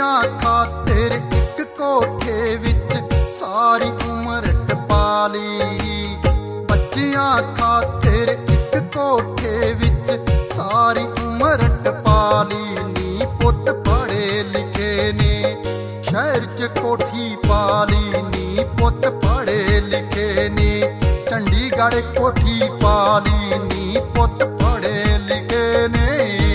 ਬੱਚਿਆਂ ਖਾਤਰ ਇੱਕ ਕੋਠੇ ਵਿੱਚ ਸਾਰੀ ਉਮਰ ਟਪਾ ਲਈ। ਬੱਚਿਆਂ ਖਾਤਰ ਇੱਕ ਕੋਠੇ ਵਿੱਚ ਸਾਰੀ ਉਮਰ ਟਪਾ ਲਈ। ਨੀ ਪੁੱਤ ਪੜ੍ਹੇ ਲਿਖੇ ਨੇ ਸ਼ਹਿਰ 'ਚ ਕੋਠੀ ਪਾ ਲਈ। ਨੀ ਪੁੱਤ ਪੜ੍ਹੇ ਲਿਖੇ ਨੇ ਚੰਡੀਗੜ੍ਹ ਕੋਠੀ ਪਾ ਲਈ। ਨੀ ਪੁੱਤ ਪੜ੍ਹੇ ਲਿਖੇ ਨੇ।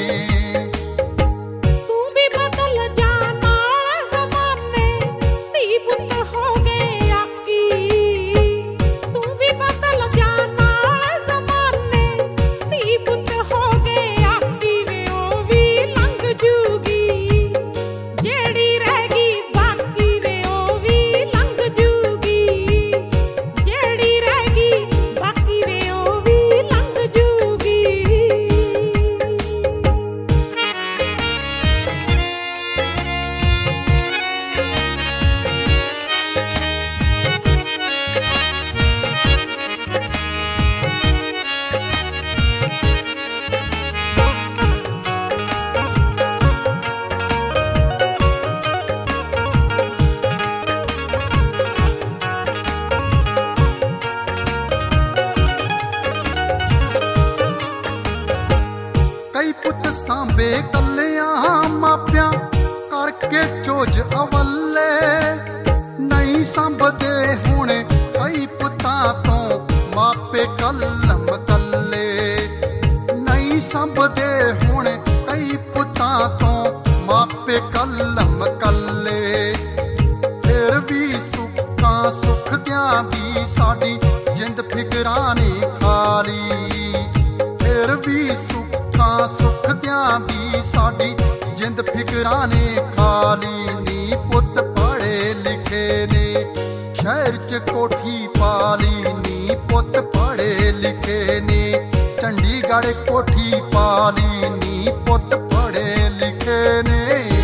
ਕਈ ਪੁੱਤ ਸਾਂਭੇ ਕੱਲਿਆਂ ਮਾਪਿਆਂ ਕਰਕੇ ਚੋਜ ਅਵੱਲੇ। ਨਹੀਂ ਸਾਂਭਦੇ ਹੁਣ ਕਈ ਪੁੱਤਾਂ ਤੋਂ ਮਾਪੇ ਕਲਮ ਕੱਲੇ। ਨਹੀਂ ਸਾਂਭਦੇ ਹੁਣ ਕਈ ਪੁੱਤਾਂ ਤੋਂ ਮਾਪੇ ਕਲਮ ਕੱਲੇ। ਫਿਰ ਵੀ ਸੁੱਖਾਂ ਸੁੱਖਦਿਆਂ ਦੀ ਸਾਡੀ ਜਿੰਦ ਫਿਕਰਾਂ ਨੇ ਖਾਲੀ। ਫਿਰ ਵੀ ਸੁੱਖਦਿਆਂ ਦੀ ਸਾਡੀ ਜਿੰਦ ਫਿਕਰਾਂ ਨੇ ਖਾਲੀ। ਨੀ ਪੁੱਤ ਪੜ੍ਹੇ ਲਿਖੇ ਨੇ ਸ਼ਹਿਰ 'ਚ ਕੋਠੀ ਪਾ ਲਈ। ਨੀ ਪੁੱਤ ਪੜ੍ਹੇ ਲਿਖੇ ਨੇ ਚੰਡੀਗੜ੍ਹ ਕੋਠੀ ਪਾ ਲਈ। ਨੀ ਪੁੱਤ ਪੜ੍ਹੇ ਲਿਖੇ ਨੇ।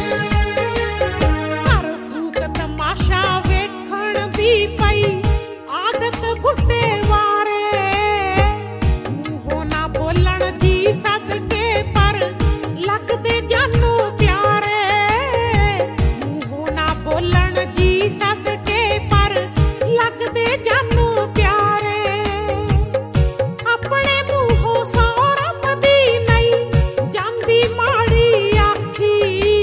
ਘਰ ਫੂਕ ਤਮਾਸ਼ਾ ਵੇਖਣ ਦੀ ਪਈ ਆਦਤ ਬੁੱਢੇ ਵਾਰੇ। ਮੂੰਹੋਂ ਨਾ ਬੋਲਣ ਦੀ ਸਦਕੇ ਪਰ ਲੱਗਦੇ ਜਾਨੂ ਪਿਆਰੇ। ਮੂੰਹੋਂ ਨਾ ਬੋਲਣ ਦੀ ਸਦਕੇ ਪਰ ਲੱਗਦੇ ਜਾਨੂ ਪਿਆਰੇ। ਆਪਣੇ ਮੂੰਹੋਂ ਸੌਰਭ ਦੀ ਨਹੀਂ ਜਾਂਦੀ ਮਾੜੀ ਆਖੀ।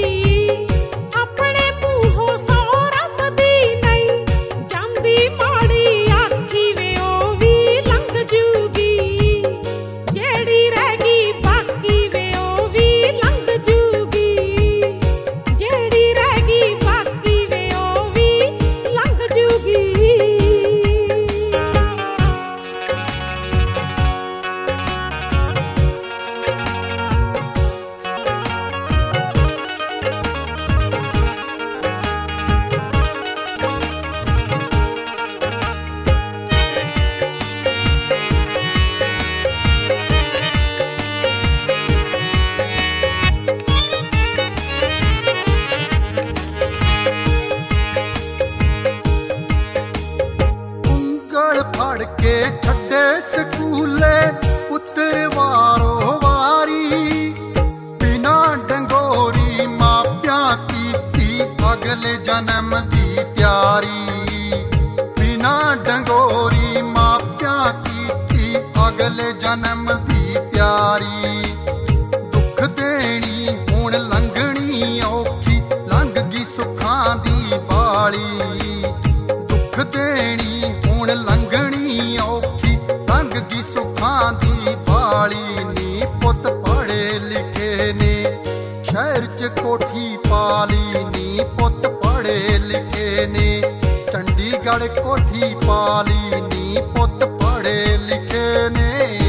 ਆਪਣੇ ਮੂੰਹੋਂ ਸੌਰਭ ਦੀ ਨਹੀਂ ਜਾਂਦੀ ਮਾੜੀ ਆਖੀ ਵੇ ਉਹ ਵੀ ਲੰਘ ਜੂਗੀ। ਜਿਹੜੀ ਰਹਿ ਗਈ ਬਾਕੀ ਵੇ ਉਹ ਵੀ ਲੰਘ ਜੂਗੀ। ਜਿਹੜੀ ਰਹਿ ਗਈ ਬਾਕੀ ਵੇ ਉਹ ਵੀ ਲੰਘ ਜੂਗੀ। ਉਂਗਲ ਫੜ ਕੇ ਛੱਡੇ ਸਕੂਲੇ ਪੁੱਤਰ ਵਾਰੋ ਵਾਰੀ। ਬਿਨਾ ਡੰਗੋਰੀ ਮਾਪਿਆਂ ਕੀਤੀ ਅਗਲੇ ਜਨਮ ਦੀ ਤਿਆਰੀ। ਬਿਨਾ ਡੰਗੋਰੀ ਮਾਪਿਆਂ ਕੀਤੀ ਅਗਲੇ ਜਨਮ ਦੀ ਤਿਆਰੀ। ਦੁੱਖ ਦੇਣੀ ਹੁਣ ਲੰਘਣੀ ਔਖੀ ਲੰਘ ਗਈ ਸੁੱਖਾਂ ਦੀ ਬਾਲੀ। ਦੁੱਖ ਦੇਣੀ ਹੁਣ ਲੰਘਣੀ ਔਖੀ ਲੰਘ ਗਈ ਸੁੱਖਾਂ ਦੀ ਬਾਲੀ। ਨੀ ਪੁੱਤ ਪੜ੍ਹੇ ਲਿਖੇ ਨੇ ਸ਼ਹਿਰ 'ਚ ਕੋਠੀ ਪਾ ਲਈ। ਨੀ ਪੁੱਤ ਪੜ੍ਹੇ ਲਿਖੇ ਨੇ ਚੰਡੀਗੜ੍ਹ ਕੋਠੀ ਪਾ ਲਈ। ਨੀ ਪੁੱਤ ਪੜ੍ਹੇ ਲਿਖੇ ਨੇ।